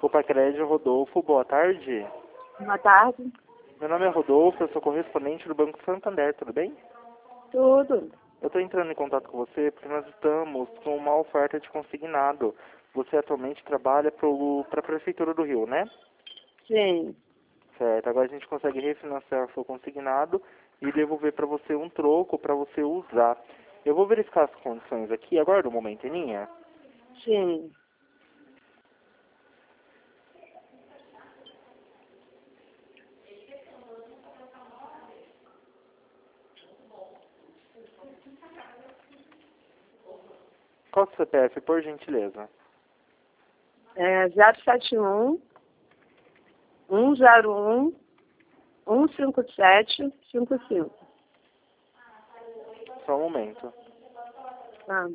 Copa Crédito Rodolfo, boa tarde. Boa tarde. Meu nome é Rodolfo, eu sou correspondente do Banco Santander, tudo bem? Tudo. Eu estou entrando em contato com você porque nós estamos com uma oferta de consignado. Você atualmente trabalha para a Prefeitura do Rio, né? Sim. Certo, agora a gente consegue refinanciar o seu consignado e devolver para você um troco para você usar. Eu vou verificar as condições aqui, aguarda um momento, Aninha. Sim. Qual é o CPF, por gentileza? É 071 101 15755. Só um momento. Ah.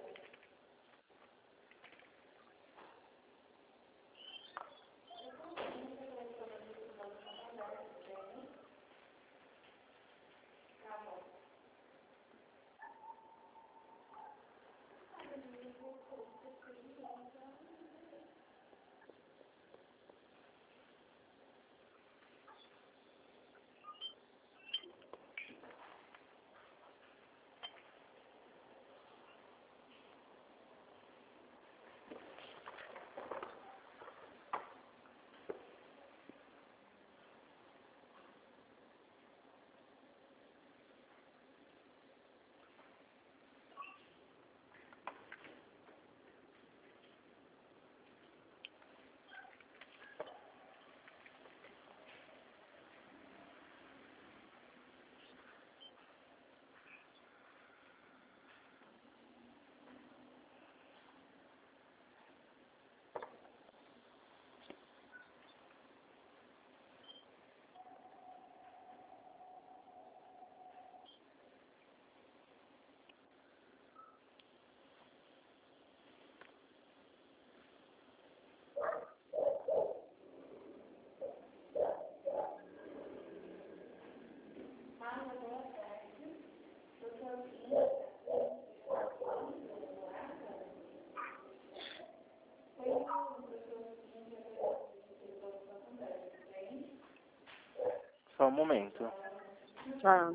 Só um momento. Ah.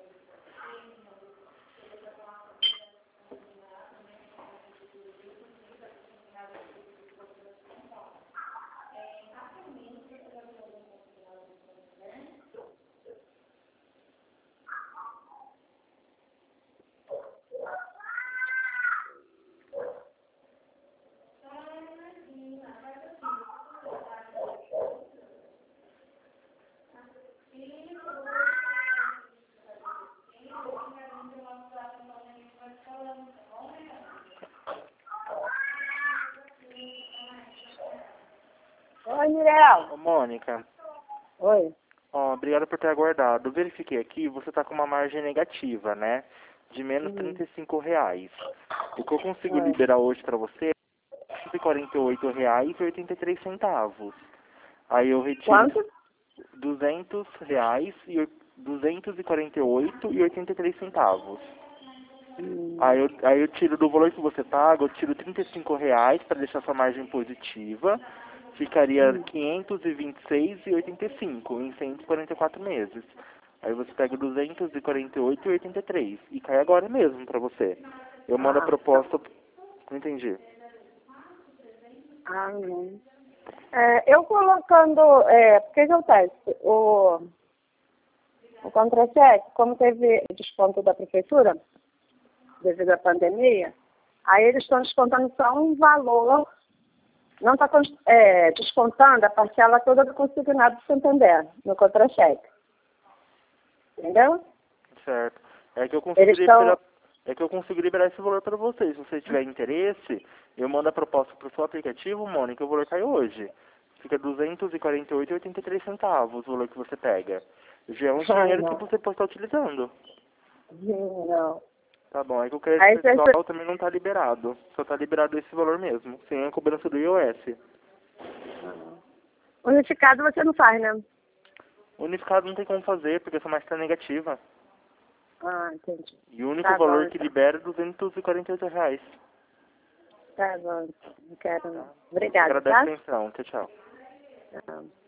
Oi, Mirel. Ô, Mônica, Oi. ó, obrigado por ter aguardado. Eu verifiquei aqui, você está com uma margem negativa, né? De menos R$ 35. O que eu consigo Oi. liberar hoje para você é R$ 148,83. Aí eu retiro Quanto? R$ 200 e 248,83. Hum. Aí eu tiro do valor que você paga, eu tiro R$ 35 para deixar sua margem positiva. Ficaria 526,85 em 144 meses. Aí você pega 248,83 e cai agora mesmo para você. Eu mando a Ah, proposta. Não entendi. não. Eu colocando, porque acontece, o contra-cheque, como teve desconto da prefeitura, devido à pandemia, aí eles estão descontando só um valor, não está descontando a parcela toda do consignado do Santander, no contra-cheque. Entendeu? Certo. É que eu Eles estão... consigo liberar esse valor para vocês. Se você tiver interesse, eu mando a proposta para o seu aplicativo, Mônica, o valor cai hoje. Fica R$ 248,83 o valor que você pega. Já é um dinheiro que você pode estar utilizando. Não. Tá bom, é que o crédito pessoal também não está liberado. Só está liberado esse valor mesmo, sem a cobrança do IOS. Unificado você não faz, né? Unificado não tem como fazer, porque essa margem está negativa. Ah, entendi. E o único Tá bom, valor que então. libera é R$ 248. Tá bom. Não quero não. Obrigada, Agradeço a tá? atenção. Tchau, tchau. Tchau.